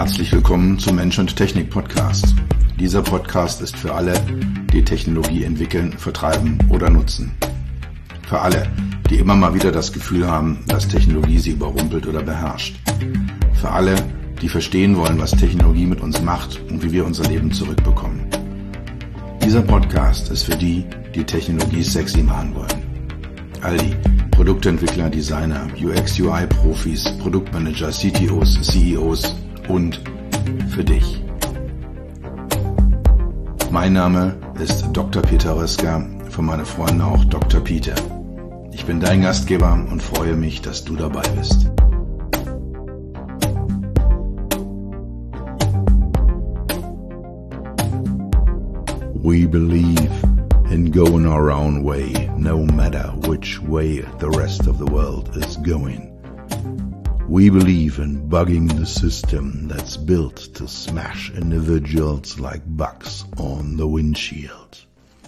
Herzlich willkommen zum Mensch und Technik Podcast. Dieser Podcast ist für alle, die Technologie entwickeln, vertreiben oder nutzen. Für alle, die immer mal wieder das Gefühl haben, dass Technologie sie überrumpelt oder beherrscht. Für alle, die verstehen wollen, was Technologie mit uns macht und wie wir unser Leben zurückbekommen. Dieser Podcast ist für die, die Technologie sexy machen wollen. All die Produktentwickler, Designer, UX-UI-Profis, Produktmanager, CTOs, CEOs und für dich. Mein Name ist Dr. Peter Röska, für meine Freunde auch Dr. Peter. Ich bin dein Gastgeber und freue mich, dass du dabei bist. We believe in going our own way, no matter which way the rest of the world is going. We believe in bugging the system that's built to smash individuals like bugs on the windshield.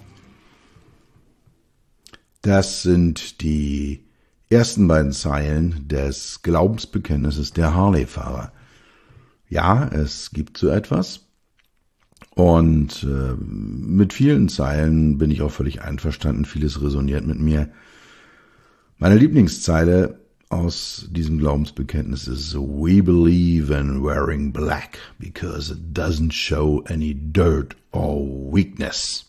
Das sind die ersten beiden Zeilen des Glaubensbekenntnisses der Harley-Fahrer. Ja, es gibt so etwas. Und mit vielen Zeilen bin ich auch völlig einverstanden. Vieles resoniert mit mir. Meine Lieblingszeile aus diesem Glaubensbekenntnis ist: We believe in wearing black because it doesn't show any dirt or weakness.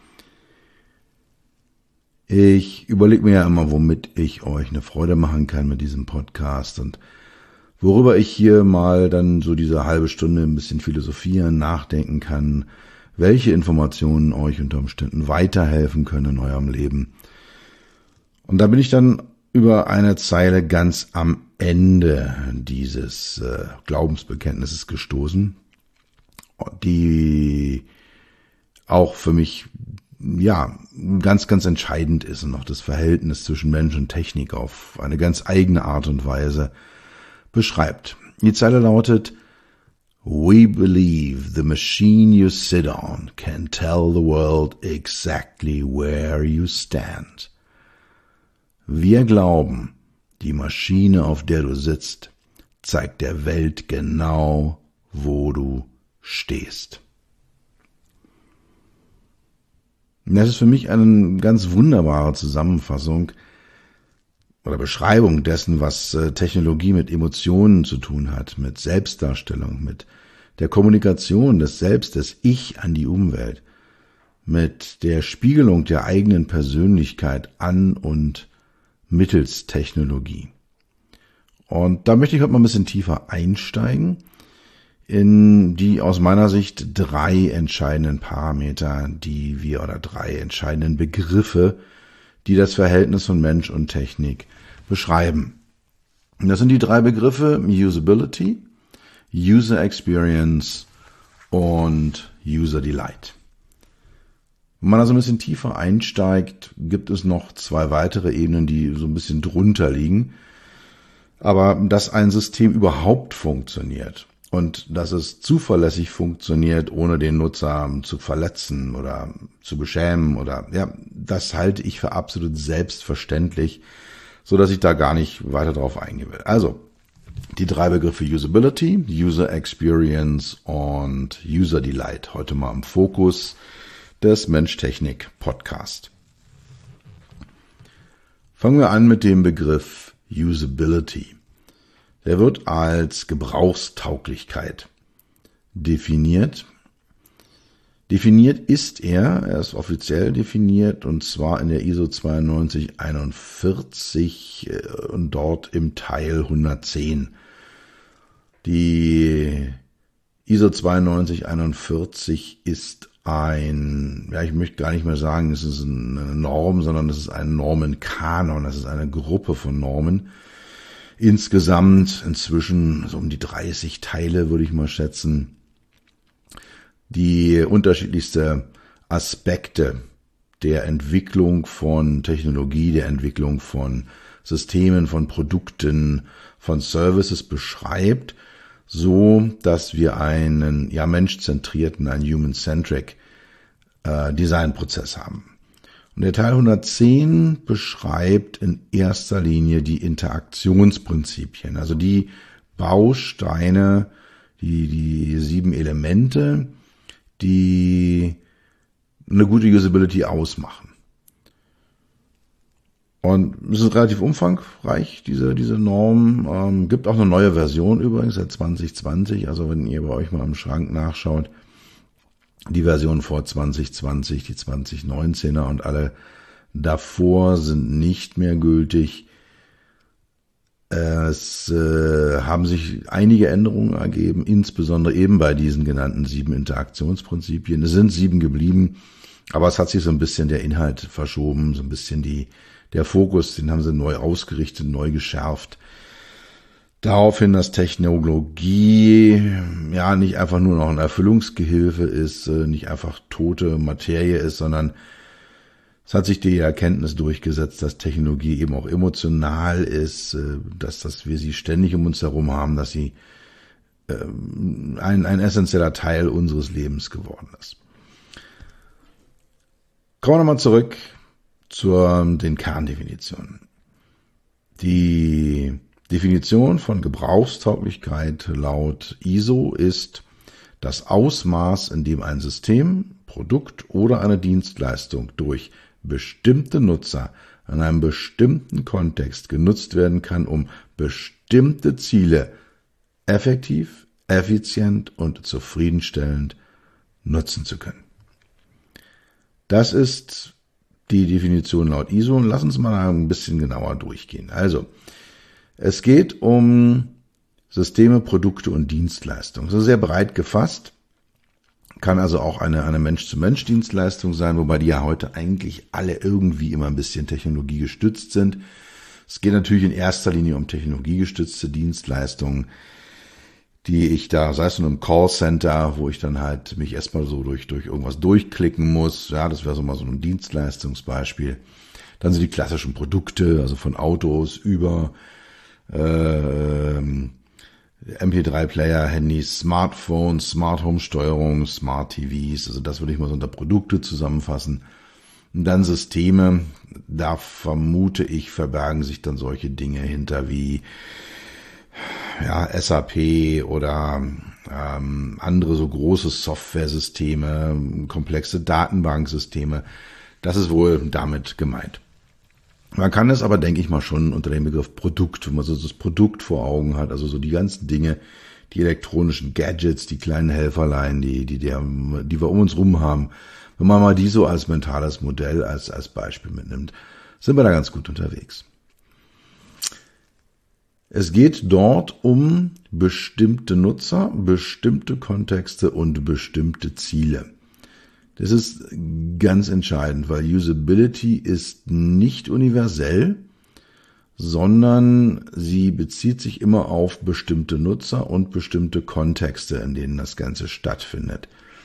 Ich überlege mir ja immer, womit ich euch eine Freude machen kann mit diesem Podcast und worüber ich hier mal dann so diese halbe Stunde ein bisschen philosophieren, nachdenken kann, welche Informationen euch unter Umständen weiterhelfen können in eurem Leben. Und da bin ich dann über eine Zeile ganz am Ende dieses Glaubensbekenntnisses gestoßen, die auch für mich ganz, ganz entscheidend ist und auch das Verhältnis zwischen Mensch und Technik auf eine ganz eigene Art und Weise beschreibt. Die Zeile lautet: We believe the machine you sit on can tell the world exactly where you stand. Wir glauben, die Maschine, auf der du sitzt, zeigt der Welt genau, wo du stehst. Das ist für mich eine ganz wunderbare Zusammenfassung oder Beschreibung dessen, was Technologie mit Emotionen zu tun hat, mit Selbstdarstellung, mit der Kommunikation des Selbst, des Ich an die Umwelt, mit der Spiegelung der eigenen Persönlichkeit an und mittels Technologie. Und da möchte ich heute mal ein bisschen tiefer einsteigen in die aus meiner Sicht drei entscheidenden Parameter, drei entscheidenden Begriffe, die das Verhältnis von Mensch und Technik beschreiben. Und das sind die drei Begriffe: Usability, User Experience und User Delight. Wenn man da so ein bisschen tiefer einsteigt, gibt es noch zwei weitere Ebenen, die so ein bisschen drunter liegen. Aber dass ein System überhaupt funktioniert und dass es zuverlässig funktioniert, ohne den Nutzer zu verletzen oder zu beschämen das halte ich für absolut selbstverständlich, so dass ich da gar nicht weiter drauf eingehen will. Also, die drei Begriffe Usability, User Experience und User Delight heute mal im Fokus des Mensch-Technik-Podcast. Fangen wir an mit dem Begriff Usability. Der wird als Gebrauchstauglichkeit definiert. Definiert ist er ist offiziell definiert, und zwar in der ISO 9241 und dort im Teil 110. Die ISO 9241 ist ich möchte gar nicht mehr sagen, es ist eine Norm, sondern es ist ein Normenkanon, das ist eine Gruppe von Normen. Insgesamt inzwischen so um die 30 Teile, würde ich mal schätzen, die unterschiedlichste Aspekte der Entwicklung von Technologie, der Entwicklung von Systemen, von Produkten, von Services beschreibt, so dass wir einen menschzentrierten, einen human-centric Designprozess haben. Und der Teil 110 beschreibt in erster Linie die Interaktionsprinzipien, also die Bausteine, die 7 Elemente, die eine gute Usability ausmachen. Und es ist relativ umfangreich, diese Norm. Gibt auch eine neue Version übrigens seit 2020. Also wenn ihr bei euch mal im Schrank nachschaut, die Version vor 2020, die 2019er und alle davor sind nicht mehr gültig. Es haben sich einige Änderungen ergeben, insbesondere eben bei diesen genannten 7 Interaktionsprinzipien. Es sind 7 geblieben, aber es hat sich so ein bisschen der Inhalt verschoben, so ein bisschen der Fokus, den haben sie neu ausgerichtet, neu geschärft. Daraufhin, dass Technologie ja nicht einfach nur noch ein Erfüllungsgehilfe ist, nicht einfach tote Materie ist, sondern es hat sich die Erkenntnis durchgesetzt, dass Technologie eben auch emotional ist, dass wir sie ständig um uns herum haben, dass sie ein essentieller Teil unseres Lebens geworden ist. Kommen wir nochmal zurück zu den Kerndefinitionen. Die Definition von Gebrauchstauglichkeit laut ISO ist das Ausmaß, in dem ein System, Produkt oder eine Dienstleistung durch bestimmte Nutzer in einem bestimmten Kontext genutzt werden kann, um bestimmte Ziele effektiv, effizient und zufriedenstellend nutzen zu können. Das ist die Definition laut ISO und lass uns mal ein bisschen genauer durchgehen. Also, es geht um Systeme, Produkte und Dienstleistungen. Das ist sehr breit gefasst, kann also auch eine Mensch-zu-Mensch-Dienstleistung sein, wobei die ja heute eigentlich alle irgendwie immer ein bisschen technologiegestützt sind. Es geht natürlich in erster Linie um technologiegestützte Dienstleistungen, die ich da, sei es in einem Callcenter, wo ich dann halt mich erstmal so durch irgendwas durchklicken muss. Ja, das wäre so mal so ein Dienstleistungsbeispiel. Dann sind die klassischen Produkte, also von Autos über MP3-Player, Handys, Smartphones, Smart Home Steuerung, Smart TVs. Also das würde ich mal so unter Produkte zusammenfassen. Und dann Systeme. Da vermute ich, verbergen sich dann solche Dinge hinter wie SAP oder andere so große Software-Systeme, komplexe Datenbanksysteme. Das ist wohl damit gemeint. Man kann es aber, denke ich mal, schon unter dem Begriff Produkt, wenn man so das Produkt vor Augen hat, also so die ganzen Dinge, die elektronischen Gadgets, die kleinen Helferlein, die wir um uns rum haben. Wenn man mal die so als mentales Modell, als Beispiel mitnimmt, sind wir da ganz gut unterwegs. Es geht dort um bestimmte Nutzer, bestimmte Kontexte und bestimmte Ziele. Das ist ganz entscheidend, weil Usability ist nicht universell, sondern sie bezieht sich immer auf bestimmte Nutzer und bestimmte Kontexte, in denen das Ganze stattfindet.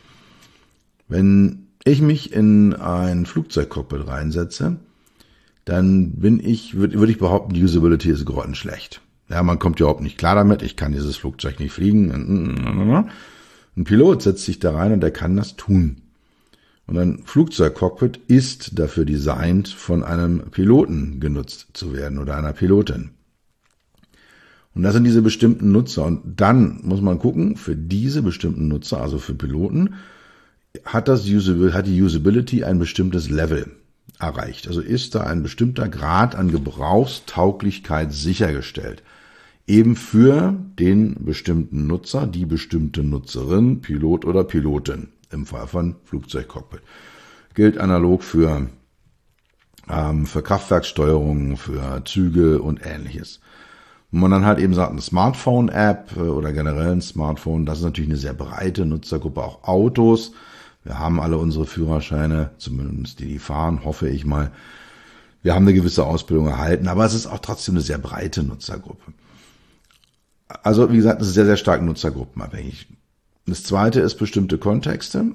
Wenn ich mich in ein Flugzeugcockpit reinsetze, dann würde ich behaupten, die Usability ist grottenschlecht. Ja, man kommt überhaupt nicht klar damit, ich kann dieses Flugzeug nicht fliegen. Ein Pilot setzt sich da rein und der kann das tun. Und ein Flugzeugcockpit ist dafür designt, von einem Piloten genutzt zu werden oder einer Pilotin. Und das sind diese bestimmten Nutzer. Und dann muss man gucken, für diese bestimmten Nutzer, also für Piloten, hat die Usability ein bestimmtes Level erreicht. Also ist da ein bestimmter Grad an Gebrauchstauglichkeit sichergestellt. Eben für den bestimmten Nutzer, die bestimmte Nutzerin, Pilot oder Pilotin im Fall von Flugzeugcockpit. Gilt analog für Kraftwerkssteuerung, für Züge und Ähnliches. Wenn man dann halt eben sagt, eine Smartphone-App oder generell ein Smartphone, das ist natürlich eine sehr breite Nutzergruppe, auch Autos. Wir haben alle unsere Führerscheine, zumindest die fahren, hoffe ich mal. Wir haben eine gewisse Ausbildung erhalten, aber es ist auch trotzdem eine sehr breite Nutzergruppe. Also wie gesagt, es ist sehr, sehr stark nutzergruppenabhängig. Das zweite ist bestimmte Kontexte.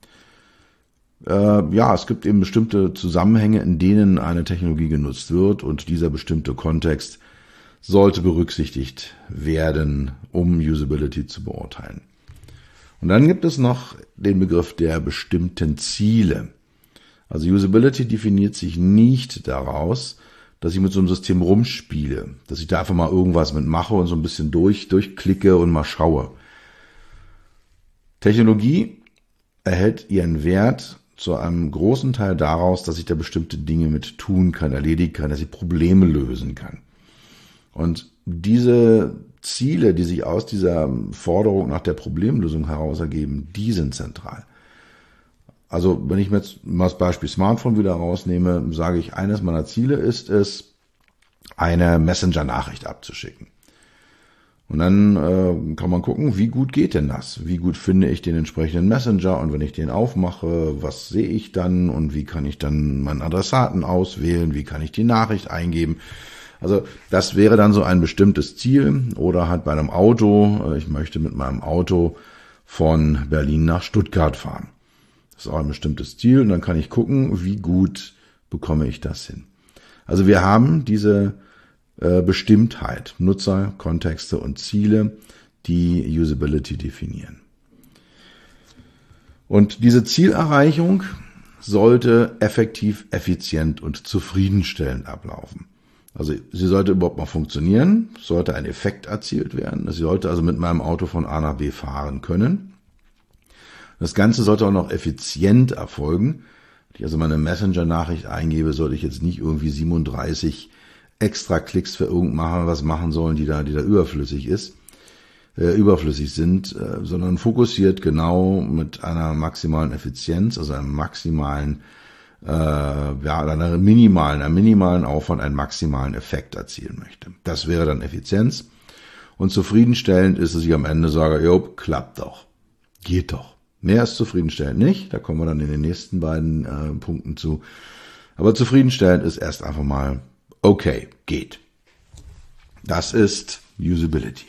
Es gibt eben bestimmte Zusammenhänge, in denen eine Technologie genutzt wird und dieser bestimmte Kontext sollte berücksichtigt werden, um Usability zu beurteilen. Und dann gibt es noch den Begriff der bestimmten Ziele. Also Usability definiert sich nicht daraus, dass ich mit so einem System rumspiele, dass ich da einfach mal irgendwas mitmache und so ein bisschen durchklicke und mal schaue. Technologie erhält ihren Wert zu einem großen Teil daraus, dass ich da bestimmte Dinge mit tun kann, erledigen kann, dass ich Probleme lösen kann. Und diese Ziele, die sich aus dieser Forderung nach der Problemlösung heraus ergeben, die sind zentral. Also wenn ich mir jetzt mal das Beispiel Smartphone wieder rausnehme, sage ich, eines meiner Ziele ist es, eine Messenger-Nachricht abzuschicken. Und dann kann man gucken, wie gut geht denn das? Wie gut finde ich den entsprechenden Messenger? Und wenn ich den aufmache, was sehe ich dann? Und wie kann ich dann meinen Adressaten auswählen? Wie kann ich die Nachricht eingeben? Also das wäre dann so ein bestimmtes Ziel. Oder halt bei einem Auto, ich möchte mit meinem Auto von Berlin nach Stuttgart fahren. Das ist auch ein bestimmtes Ziel. Und dann kann ich gucken, wie gut bekomme ich das hin. Also wir haben diese Bestimmtheit, Nutzer, Kontexte und Ziele, die Usability definieren. Und diese Zielerreichung sollte effektiv, effizient und zufriedenstellend ablaufen. Also sie sollte überhaupt mal funktionieren, sollte ein Effekt erzielt werden. Sie sollte also mit meinem Auto von A nach B fahren können. Das Ganze sollte auch noch effizient erfolgen. Wenn ich also meine Messenger-Nachricht eingebe, sollte ich jetzt nicht irgendwie 37 extra Klicks für irgendwas machen sollen, die da überflüssig sind, sondern fokussiert genau mit einer maximalen Effizienz, also einem maximalen, einem minimalen Aufwand einen maximalen Effekt erzielen möchte. Das wäre dann Effizienz. Und zufriedenstellend ist, dass ich am Ende sage, jo, klappt doch, geht doch. Mehr ist zufriedenstellend nicht, da kommen wir dann in den nächsten beiden Punkten zu. Aber zufriedenstellend ist erst einfach mal okay, geht. Das ist Usability.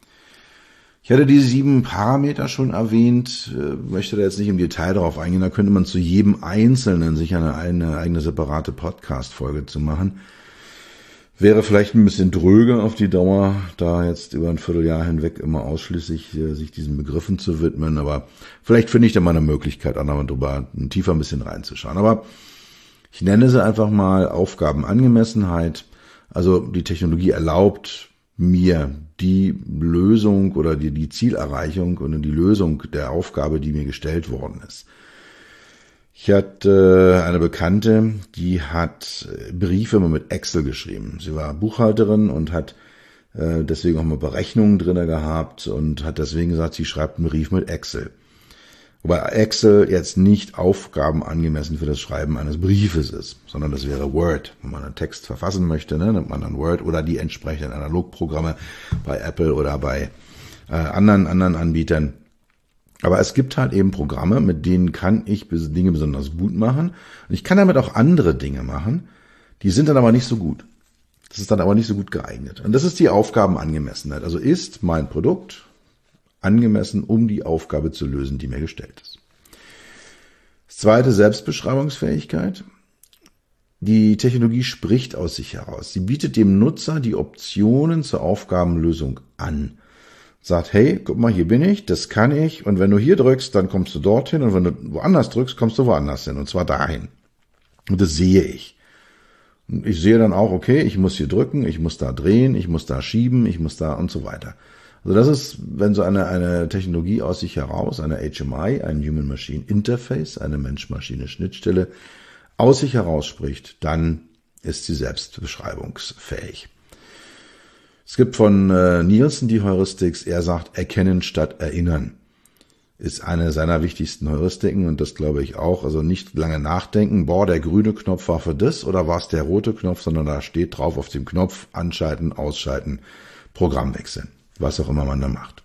Ich hatte diese 7 Parameter schon erwähnt, möchte da jetzt nicht im Detail darauf eingehen, da könnte man zu jedem Einzelnen sich eine eigene separate Podcast-Folge zu machen. Wäre vielleicht ein bisschen dröge auf die Dauer, da jetzt über ein Vierteljahr hinweg immer ausschließlich sich diesen Begriffen zu widmen, aber vielleicht finde ich da mal eine Möglichkeit, auch drüber tiefer ein bisschen reinzuschauen. Aber ich nenne sie einfach mal Aufgabenangemessenheit. Also die Technologie erlaubt mir die Lösung oder die Zielerreichung und die Lösung der Aufgabe, die mir gestellt worden ist. Ich hatte eine Bekannte, die hat Briefe immer mit Excel geschrieben. Sie war Buchhalterin und hat deswegen auch mal Berechnungen drin gehabt und hat deswegen gesagt, sie schreibt einen Brief mit Excel. Wobei Excel jetzt nicht aufgabenangemessen für das Schreiben eines Briefes ist, sondern das wäre Word. Wenn man einen Text verfassen möchte, nimmt man dann Word oder die entsprechenden Analogprogramme bei Apple oder bei anderen Anbietern. Aber es gibt halt eben Programme, mit denen kann ich Dinge besonders gut machen. Und ich kann damit auch andere Dinge machen, die sind dann aber nicht so gut. Das ist dann aber nicht so gut geeignet. Und das ist die Aufgabenangemessenheit. Also ist mein Produkt angemessen, um die Aufgabe zu lösen, die mir gestellt ist. Das zweite, Selbstbeschreibungsfähigkeit. Die Technologie spricht aus sich heraus. Sie bietet dem Nutzer die Optionen zur Aufgabenlösung an. Sagt, hey, guck mal, hier bin ich, das kann ich, und wenn du hier drückst, dann kommst du dorthin, und wenn du woanders drückst, kommst du woanders hin, und zwar dahin. Und das sehe ich. Und ich sehe dann auch, okay, ich muss hier drücken, ich muss da drehen, ich muss da schieben, ich muss da und so weiter. Also das ist, wenn so eine Technologie aus sich heraus, eine HMI, ein Human-Machine Interface, eine Mensch-Maschine-Schnittstelle, aus sich heraus spricht, dann ist sie selbstbeschreibungsfähig. Es gibt von Nielsen die Heuristik, er sagt, erkennen statt erinnern, ist eine seiner wichtigsten Heuristiken, und das glaube ich auch. Also nicht lange nachdenken, der grüne Knopf war für das oder war es der rote Knopf, sondern da steht drauf auf dem Knopf, anschalten, ausschalten, Programm wechseln. Was auch immer man da macht.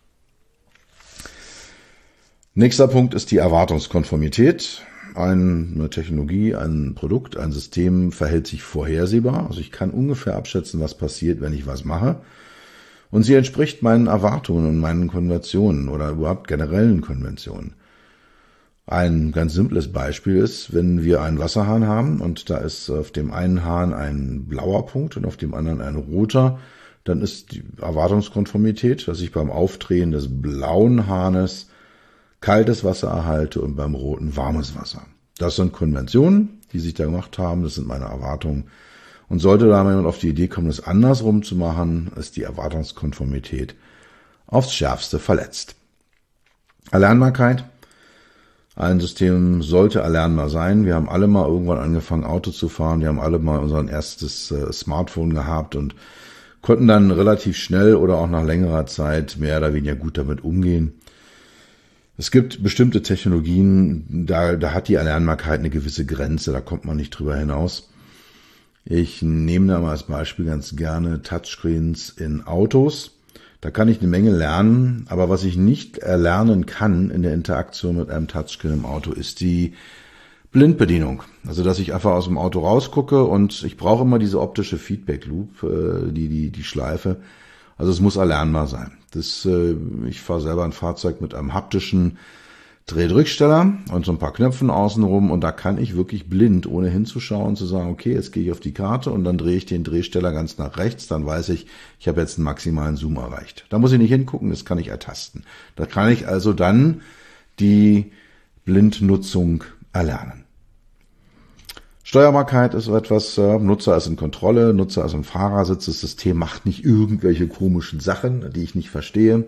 Nächster Punkt ist die Erwartungskonformität. Eine Technologie, ein Produkt, ein System verhält sich vorhersehbar. Also ich kann ungefähr abschätzen, was passiert, wenn ich was mache. Und sie entspricht meinen Erwartungen und meinen Konventionen oder überhaupt generellen Konventionen. Ein ganz simples Beispiel ist, wenn wir einen Wasserhahn haben und da ist auf dem einen Hahn ein blauer Punkt und auf dem anderen ein roter, dann ist die Erwartungskonformität, dass ich beim Aufdrehen des blauen Hahnes kaltes Wasser erhalte und beim roten warmes Wasser. Das sind Konventionen, die sich da gemacht haben, das sind meine Erwartungen. Und sollte da jemand auf die Idee kommen, das andersrum zu machen, ist die Erwartungskonformität aufs Schärfste verletzt. Erlernbarkeit. Ein System sollte erlernbar sein. Wir haben alle mal irgendwann angefangen, Auto zu fahren. Wir haben alle mal unser erstes Smartphone gehabt und konnten dann relativ schnell oder auch nach längerer Zeit mehr oder weniger gut damit umgehen. Es gibt bestimmte Technologien, da hat die Erlernbarkeit eine gewisse Grenze, da kommt man nicht drüber hinaus. Ich nehme da mal als Beispiel ganz gerne Touchscreens in Autos. Da kann ich eine Menge lernen, aber was ich nicht erlernen kann in der Interaktion mit einem Touchscreen im Auto, ist die Blindbedienung. Also, dass ich einfach aus dem Auto rausgucke und ich brauche immer diese optische Feedback Loop, die Schleife. Also es muss erlernbar sein. Ich fahre selber ein Fahrzeug mit einem haptischen Drehdrücksteller und so ein paar Knöpfen außenrum und da kann ich wirklich blind, ohne hinzuschauen, zu sagen, okay, jetzt gehe ich auf die Karte und dann drehe ich den Drehsteller ganz nach rechts, dann weiß ich, ich habe jetzt einen maximalen Zoom erreicht. Da muss ich nicht hingucken, das kann ich ertasten. Da kann ich also dann die Blindnutzung erlernen. Steuerbarkeit ist etwas, Nutzer ist in Kontrolle, Nutzer ist im Fahrersitz, das System macht nicht irgendwelche komischen Sachen, die ich nicht verstehe.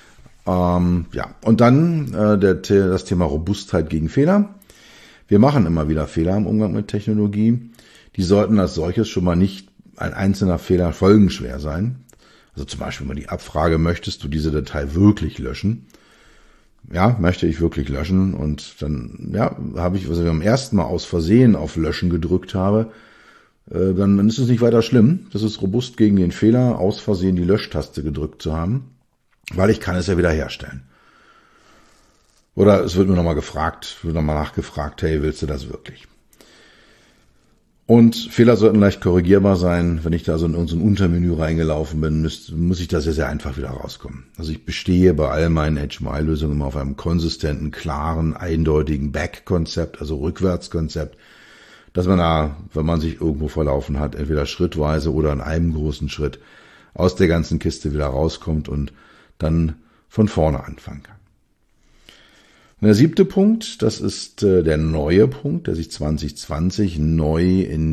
Und dann das Thema Robustheit gegen Fehler. Wir machen immer wieder Fehler im Umgang mit Technologie. Die sollten als solches schon mal nicht ein einzelner Fehler folgenschwer sein. Also zum Beispiel mal die Abfrage, möchtest du diese Datei wirklich löschen? Ja, möchte ich wirklich löschen. Und dann habe ich, was ich beim ersten Mal aus Versehen auf Löschen gedrückt habe, dann ist es nicht weiter schlimm. Das ist robust gegen den Fehler, aus Versehen die Löschtaste gedrückt zu haben. Weil ich kann es ja wieder herstellen. Oder es wird mir nochmal nachgefragt, hey, willst du das wirklich? Und Fehler sollten leicht korrigierbar sein. Wenn ich da so in unser Untermenü reingelaufen bin, muss ich da sehr, sehr einfach wieder rauskommen. Also ich bestehe bei all meinen HMI-Lösungen immer auf einem konsistenten, klaren, eindeutigen Back-Konzept, also Rückwärtskonzept, dass man da, wenn man sich irgendwo verlaufen hat, entweder schrittweise oder in einem großen Schritt aus der ganzen Kiste wieder rauskommt und dann von vorne anfangen kann. Und der 7. Punkt, das ist der neue Punkt, der sich 2020 neu in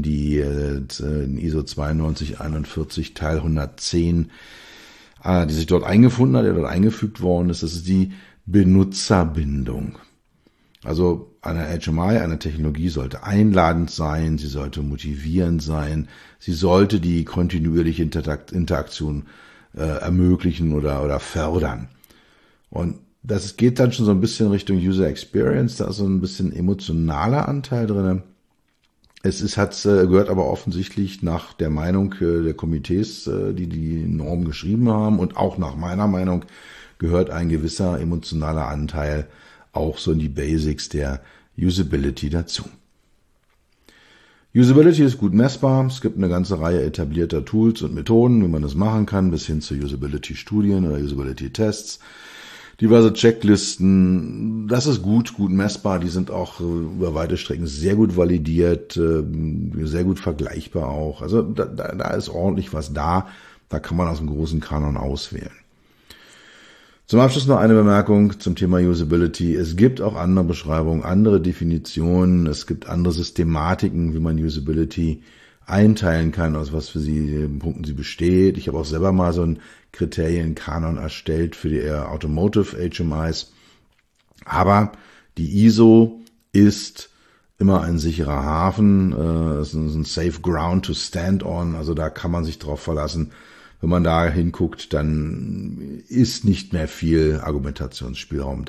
ISO 9241 Teil 110, die sich dort eingefunden hat, der dort eingefügt worden ist, das ist die Benutzerbindung. Also eine HMI, eine Technologie sollte einladend sein, sie sollte motivierend sein, sie sollte die kontinuierliche Interaktion ermöglichen oder fördern. Und das geht dann schon so ein bisschen Richtung User Experience, da ist so ein bisschen emotionaler Anteil drin. Gehört aber offensichtlich nach der Meinung der Komitees, die Norm geschrieben haben und auch nach meiner Meinung gehört ein gewisser emotionaler Anteil auch so in die Basics der Usability dazu. Usability ist gut messbar. Es gibt eine ganze Reihe etablierter Tools und Methoden, wie man das machen kann, bis hin zu Usability-Studien oder Usability-Tests. Diverse Checklisten, das ist gut messbar. Die sind auch über weite Strecken sehr gut validiert, sehr gut vergleichbar auch. Also da ist ordentlich was da. Da kann man aus dem großen Kanon auswählen. Zum Abschluss noch eine Bemerkung zum Thema Usability. Es gibt auch andere Beschreibungen, andere Definitionen. Es gibt andere Systematiken, wie man Usability einteilen kann, aus was für Punkten sie besteht. Ich habe auch selber mal so einen Kriterienkanon erstellt für die Automotive HMIs. Aber die ISO ist immer ein sicherer Hafen. Es ist ein safe ground to stand on. Also da kann man sich drauf verlassen. Wenn man da hinguckt, dann ist nicht mehr viel Argumentationsspielraum da.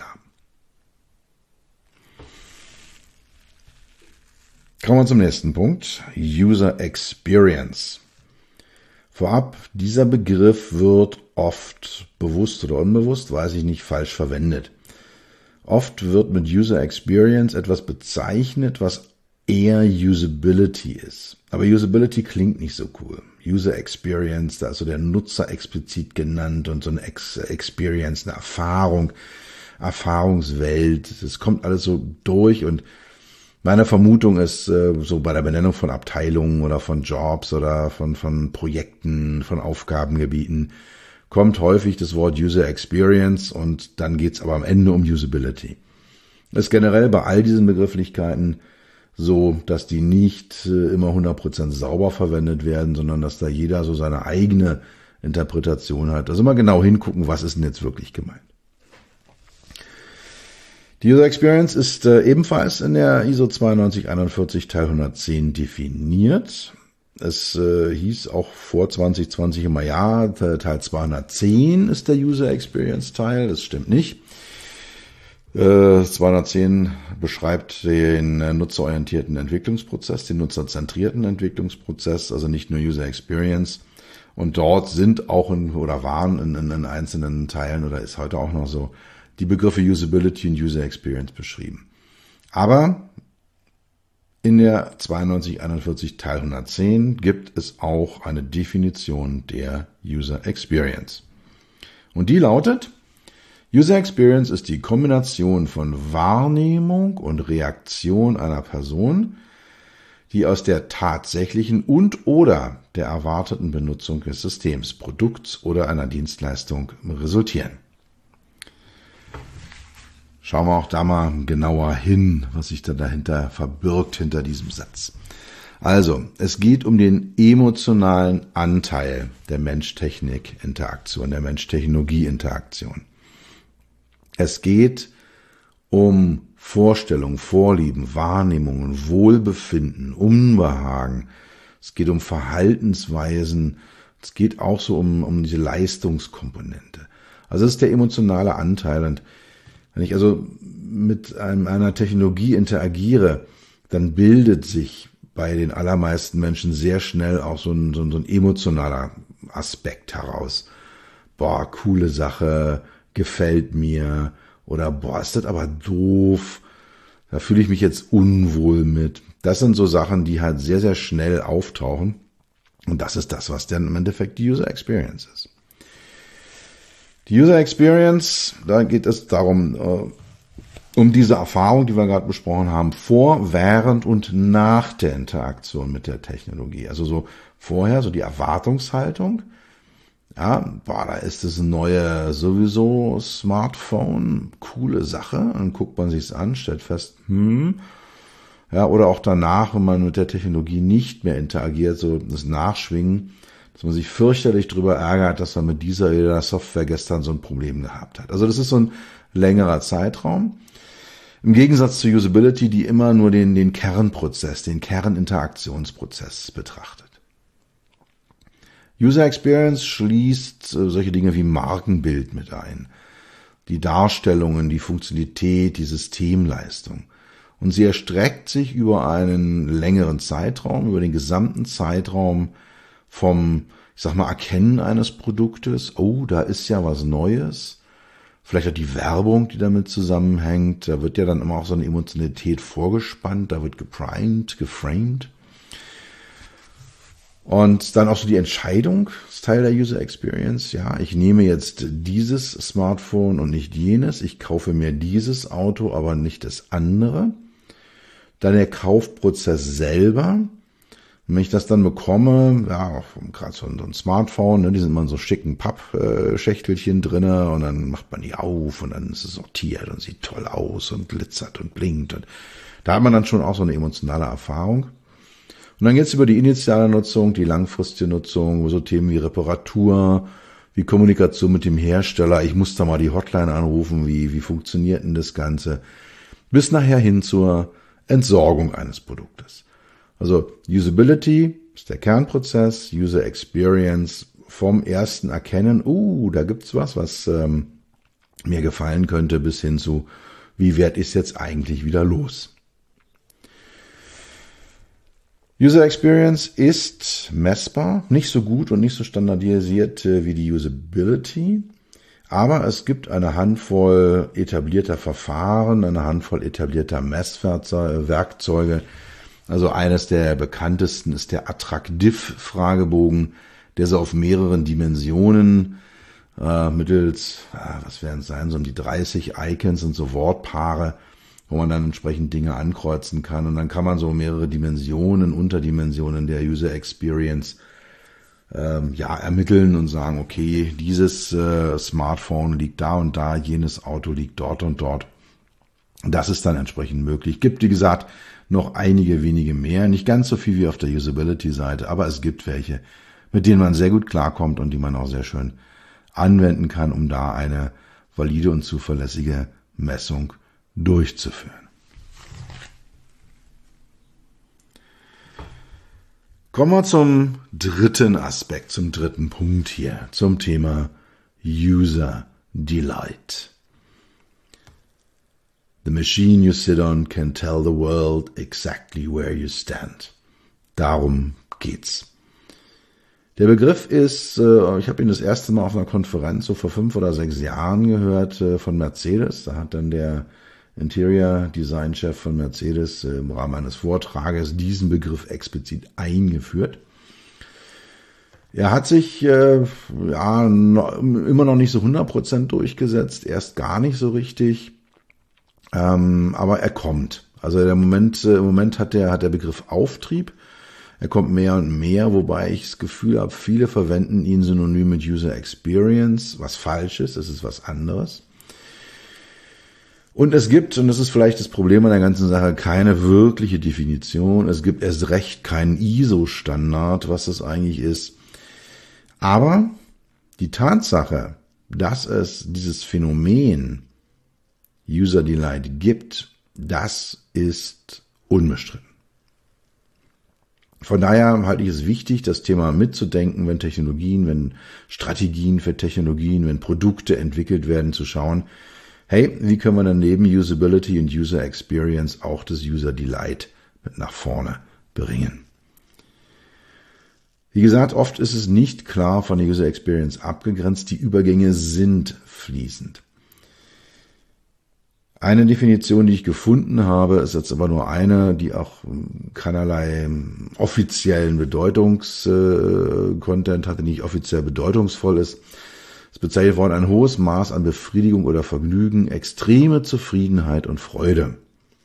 Kommen wir zum nächsten Punkt. User Experience. Vorab, dieser Begriff wird oft bewusst oder unbewusst, weiß ich nicht, falsch verwendet. Oft wird mit User Experience etwas bezeichnet, was eher Usability ist. Aber Usability klingt nicht so cool. User Experience, da ist so der Nutzer explizit genannt und so eine Experience, eine Erfahrung, Erfahrungswelt. Das kommt alles so durch und meine Vermutung ist, so bei der Benennung von Abteilungen oder von Jobs oder von Projekten, von Aufgabengebieten, kommt häufig das Wort User Experience und dann geht's aber am Ende um Usability. Das ist generell bei all diesen Begrifflichkeiten so, dass die nicht immer 100% sauber verwendet werden, sondern dass da jeder so seine eigene Interpretation hat. Also mal genau hingucken, was ist denn jetzt wirklich gemeint. Die User Experience ist ebenfalls in der ISO 9241 Teil 110 definiert. Es hieß auch vor 2020 immer, ja, Teil 210 ist der User Experience Teil. Das stimmt nicht. 210 beschreibt den nutzerorientierten Entwicklungsprozess, den nutzerzentrierten Entwicklungsprozess, also nicht nur User Experience. Und dort sind auch waren in einzelnen Teilen oder ist heute auch noch so die Begriffe Usability und User Experience beschrieben. Aber in der 9241 Teil 110 gibt es auch eine Definition der User Experience. Und die lautet: User Experience ist die Kombination von Wahrnehmung und Reaktion einer Person, die aus der tatsächlichen und/oder der erwarteten Benutzung des Systems, Produkts oder einer Dienstleistung resultieren. Schauen wir auch da mal genauer hin, was sich da dahinter verbirgt hinter diesem Satz. Also, es geht um den emotionalen Anteil der Mensch-Technik-Interaktion, der Mensch-Technologie-Interaktion. Es geht um Vorstellungen, Vorlieben, Wahrnehmungen, Wohlbefinden, Unbehagen. Es geht um Verhaltensweisen. Es geht auch so um diese Leistungskomponente. Also das ist der emotionale Anteil. Und wenn ich also mit einer Technologie interagiere, dann bildet sich bei den allermeisten Menschen sehr schnell auch so ein emotionaler Aspekt heraus. Boah, coole Sache, gefällt mir. Oder boah, ist das aber doof. Da fühle ich mich jetzt unwohl mit. Das sind so Sachen, die halt sehr, sehr schnell auftauchen. Und das ist das, was dann im Endeffekt die User Experience ist. Die User Experience, da geht es darum, um diese Erfahrung, die wir gerade besprochen haben, vor, während und nach der Interaktion mit der Technologie. Also so vorher, so die Erwartungshaltung. Ja, boah, da ist das neue sowieso Smartphone, coole Sache. Dann guckt man sich's an, stellt fest, ja, oder auch danach, wenn man mit der Technologie nicht mehr interagiert, so das Nachschwingen, dass man sich fürchterlich drüber ärgert, dass man mit dieser oder der Software gestern so ein Problem gehabt hat. Also das ist so ein längerer Zeitraum. Im Gegensatz zur Usability, die immer nur den Kernprozess, den Kerninteraktionsprozess betrachtet. User Experience schließt solche Dinge wie Markenbild mit ein, die Darstellungen, die Funktionalität, die Systemleistung. Und sie erstreckt sich über einen längeren Zeitraum, über den gesamten Zeitraum vom, ich sag mal, Erkennen eines Produktes. Oh, da ist ja was Neues. Vielleicht auch die Werbung, die damit zusammenhängt. Da wird ja dann immer auch so eine Emotionalität vorgespannt, da wird geframed. Und dann auch so die Entscheidung, ist Teil der User Experience. Ja, ich nehme jetzt dieses Smartphone und nicht jenes. Ich kaufe mir dieses Auto, aber nicht das andere. Dann der Kaufprozess selber. Wenn ich das dann bekomme, ja, gerade so ein Smartphone, ne, die sind immer in so schicken Pappschächtelchen drinne und dann macht man die auf und dann ist es sortiert und sieht toll aus und glitzert und blinkt. Und da hat man dann schon auch so eine emotionale Erfahrung. Und dann geht's über die initiale Nutzung, die langfristige Nutzung, wo so Themen wie Reparatur, wie Kommunikation mit dem Hersteller, ich muss da mal die Hotline anrufen, wie funktioniert denn das Ganze, bis nachher hin zur Entsorgung eines Produktes. Also Usability ist der Kernprozess, User Experience vom ersten Erkennen, da gibt's was mir gefallen könnte, bis hin zu, wie werd ich's jetzt eigentlich wieder los? User Experience ist messbar, nicht so gut und nicht so standardisiert wie die Usability, aber es gibt eine Handvoll etablierter Verfahren, eine Handvoll etablierter Messwerkzeuge. Also eines der bekanntesten ist der Attractive-Fragebogen, der so auf mehreren Dimensionen mittels, was werden es sein, so um die 30 Icons und so Wortpaare, wo man dann entsprechend Dinge ankreuzen kann. Und dann kann man so mehrere Dimensionen, Unterdimensionen der User Experience ermitteln und sagen, okay, dieses Smartphone liegt da und da, jenes Auto liegt dort und dort. Das ist dann entsprechend möglich. Gibt, wie gesagt, noch einige wenige mehr. Nicht ganz so viel wie auf der Usability-Seite, aber es gibt welche, mit denen man sehr gut klarkommt und die man auch sehr schön anwenden kann, um da eine valide und zuverlässige Messung durchzuführen. Kommen wir zum dritten Aspekt, zum dritten Punkt hier, zum Thema User Delight. The machine you sit on can tell the world exactly where you stand. Darum geht's. Der Begriff ist, ich habe ihn das erste Mal auf einer Konferenz so vor 5 oder 6 Jahren gehört von Mercedes. Da hat dann der Interior Design Chef von Mercedes im Rahmen eines Vortrages diesen Begriff explizit eingeführt. Er hat sich immer noch nicht so 100% durchgesetzt, erst gar nicht so richtig, aber er kommt. Also im Moment hat der Begriff Auftrieb. Er kommt mehr und mehr, wobei ich das Gefühl habe, viele verwenden ihn synonym mit User Experience, was falsch ist, es ist was anderes. Und es gibt, und das ist vielleicht das Problem an der ganzen Sache, keine wirkliche Definition. Es gibt erst recht keinen ISO-Standard, was das eigentlich ist. Aber die Tatsache, dass es dieses Phänomen User Delight gibt, das ist unbestritten. Von daher halte ich es wichtig, das Thema mitzudenken, wenn Strategien für Technologien, wenn Produkte entwickelt werden, zu schauen, hey, wie können wir dann neben Usability und User Experience auch das User Delight mit nach vorne bringen? Wie gesagt, oft ist es nicht klar von der User Experience abgegrenzt, die Übergänge sind fließend. Eine Definition, die ich gefunden habe, ist jetzt aber nur eine, die auch keinerlei offiziellen Content hat, die nicht offiziell bedeutungsvoll ist. Es bezeichnet worden ein hohes Maß an Befriedigung oder Vergnügen, extreme Zufriedenheit und Freude.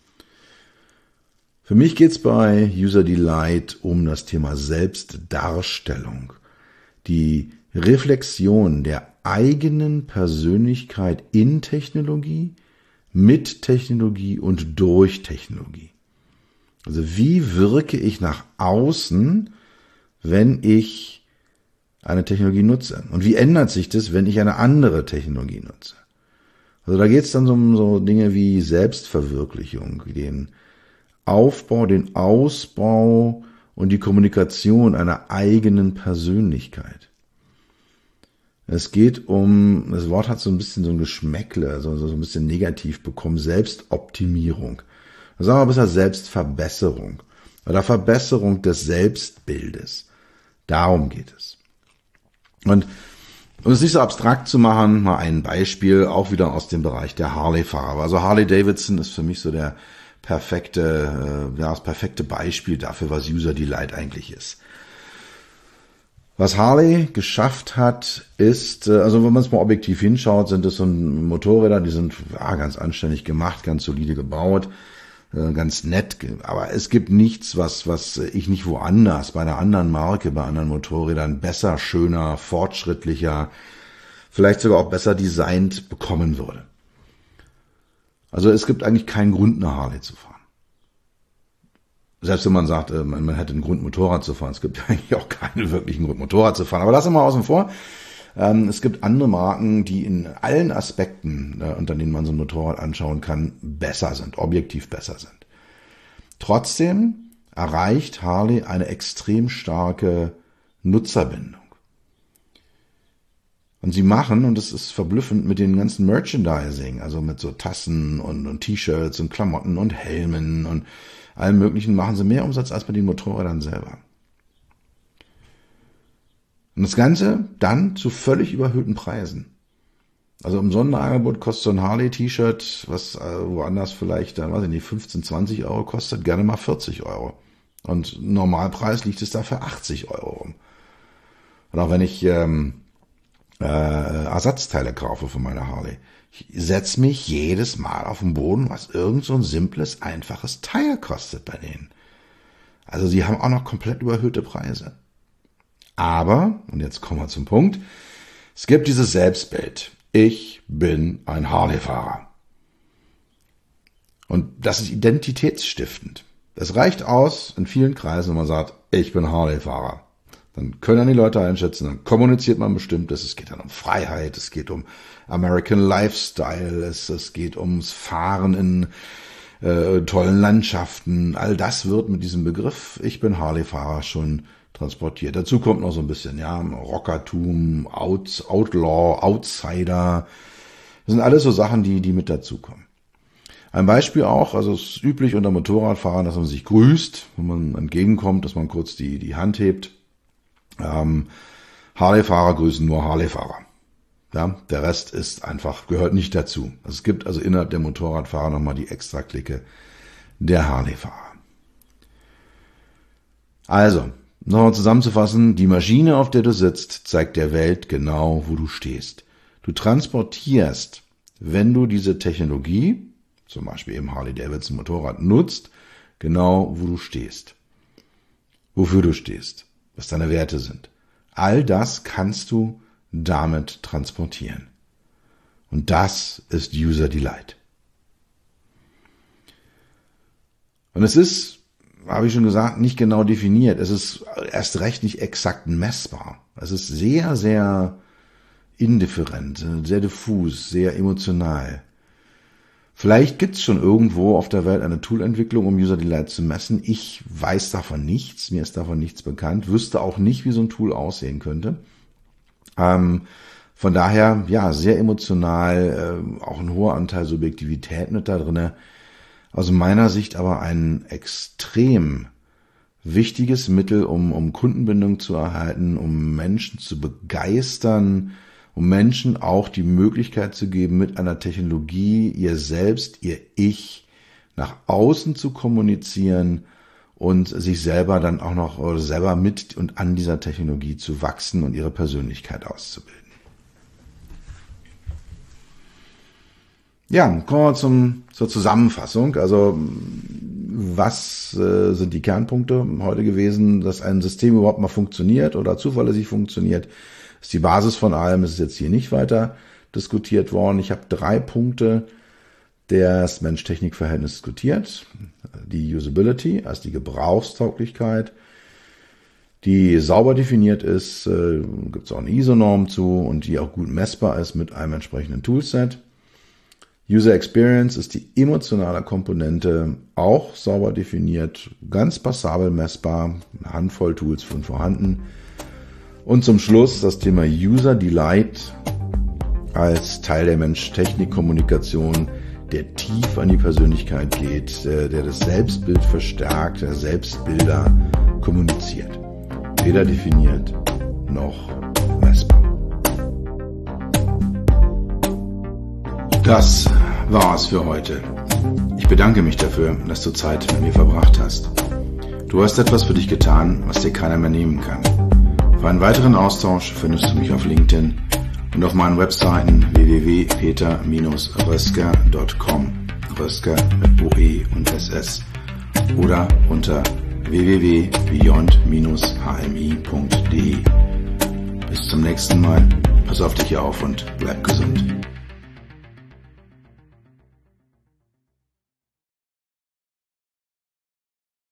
Für mich geht es bei User Delight um das Thema Selbstdarstellung, die Reflexion der eigenen Persönlichkeit in Technologie, mit Technologie und durch Technologie. Also wie wirke ich nach außen, wenn ich eine Technologie nutze? Und wie ändert sich das, wenn ich eine andere Technologie nutze? Also da geht es dann um so Dinge wie Selbstverwirklichung, den Aufbau, den Ausbau und die Kommunikation einer eigenen Persönlichkeit. Es geht um, das Wort hat so ein bisschen so ein Geschmäckle, so ein bisschen negativ bekommen, Selbstoptimierung. Sagen wir besser Selbstverbesserung oder Verbesserung des Selbstbildes. Darum geht es. Und um es nicht so abstrakt zu machen, mal ein Beispiel, auch wieder aus dem Bereich der Harley-Fahrer. Also Harley Davidson ist für mich so das perfekte Beispiel dafür, was User Delight eigentlich ist. Was Harley geschafft hat, ist, also wenn man es mal objektiv hinschaut, sind es so Motorräder, die sind ganz anständig gemacht, ganz solide gebaut, ganz nett, aber es gibt nichts, was ich nicht woanders, bei einer anderen Marke, bei anderen Motorrädern besser, schöner, fortschrittlicher, vielleicht sogar auch besser designt bekommen würde. Also es gibt eigentlich keinen Grund, eine Harley zu fahren. Selbst wenn man sagt, man hätte einen Grund, Motorrad zu fahren. Es gibt eigentlich auch keinen wirklichen Grund, Motorrad zu fahren. Aber lassen wir mal außen vor. Es gibt andere Marken, die in allen Aspekten, unter denen man so ein Motorrad anschauen kann, besser sind, objektiv besser sind. Trotzdem erreicht Harley eine extrem starke Nutzerbindung. Und sie machen, und das ist verblüffend, mit den ganzen Merchandising, also mit so Tassen und T-Shirts und Klamotten und Helmen und allem Möglichen, machen sie mehr Umsatz als bei den Motorrädern selber. Und das Ganze dann zu völlig überhöhten Preisen. Also im Sonderangebot kostet so ein Harley-T-Shirt, was woanders vielleicht, dann weiß ich nicht, 15, 20 Euro kostet, gerne mal 40 Euro. Und Normalpreis liegt es da für 80 Euro rum. Und auch wenn ich Ersatzteile kaufe für meine Harley, ich setze mich jedes Mal auf den Boden, was irgend so ein simples, einfaches Teil kostet bei denen. Also sie haben auch noch komplett überhöhte Preise. Aber, und jetzt kommen wir zum Punkt, es gibt dieses Selbstbild. Ich bin ein Harley-Fahrer. Und das ist identitätsstiftend. Es reicht aus in vielen Kreisen, wenn man sagt, ich bin Harley-Fahrer. Dann können die Leute einschätzen, dann kommuniziert man Bestimmtes. Es geht dann um Freiheit, es geht um American Lifestyle, es geht ums Fahren in tollen Landschaften. All das wird mit diesem Begriff, ich bin Harley-Fahrer, schon transportiert. Dazu kommt noch so ein bisschen, Rockertum, Outlaw, Outsider. Das sind alles so Sachen, die mit dazukommen. Ein Beispiel auch, also es ist üblich unter Motorradfahrern, dass man sich grüßt, wenn man entgegenkommt, dass man kurz die Hand hebt. Harley-Fahrer grüßen nur Harley-Fahrer. Ja, der Rest gehört nicht dazu. Es gibt also innerhalb der Motorradfahrer nochmal die Extra-Clique der Harley-Fahrer. Also, nochmal zusammenzufassen, die Maschine, auf der du sitzt, zeigt der Welt genau, wo du stehst. Du transportierst, wenn du diese Technologie, zum Beispiel eben Harley-Davidson Motorrad, nutzt, genau, wo du stehst. Wofür du stehst, was deine Werte sind. All das kannst du damit transportieren. Und das ist User Delight. Und es ist, habe ich schon gesagt, nicht genau definiert. Es ist erst recht nicht exakt messbar. Es ist sehr, sehr indifferent, sehr diffus, sehr emotional. Vielleicht gibt es schon irgendwo auf der Welt eine Toolentwicklung, um User Delight zu messen. Ich weiß davon nichts, mir ist davon nichts bekannt, wüsste auch nicht, wie so ein Tool aussehen könnte. Von daher, sehr emotional, auch ein hoher Anteil Subjektivität mit da drinne. Aus meiner Sicht aber ein extrem wichtiges Mittel, um Kundenbindung zu erhalten, um Menschen zu begeistern, um Menschen auch die Möglichkeit zu geben, mit einer Technologie ihr Selbst, ihr Ich nach außen zu kommunizieren und sich selber dann auch noch selber mit und an dieser Technologie zu wachsen und ihre Persönlichkeit auszubilden. Ja, kommen wir zur Zusammenfassung. Also was sind die Kernpunkte heute gewesen, dass ein System überhaupt mal funktioniert oder zuverlässig funktioniert, ist die Basis von allem. Das ist jetzt hier nicht weiter diskutiert worden. Ich habe 3 Punkte des Mensch-Technik-Verhältnisses diskutiert. Die Usability, also die Gebrauchstauglichkeit, die sauber definiert ist, gibt es auch eine ISO-Norm zu und die auch gut messbar ist mit einem entsprechenden Toolset. User Experience ist die emotionale Komponente, auch sauber definiert, ganz passabel messbar, eine Handvoll Tools schon vorhanden. Und zum Schluss das Thema User Delight als Teil der Mensch-Technik-Kommunikation, der tief an die Persönlichkeit geht, der das Selbstbild verstärkt, der Selbstbilder kommuniziert. Weder definiert noch messbar. Das war's für heute. Ich bedanke mich dafür, dass du Zeit mit mir verbracht hast. Du hast etwas für dich getan, was dir keiner mehr nehmen kann. Für einen weiteren Austausch findest du mich auf LinkedIn und auf meinen Webseiten www.peter-rösker.com, Rösker mit OE und SS, oder unter www.beyond-hmi.de. Bis zum nächsten Mal. Pass auf dich auf und bleib gesund.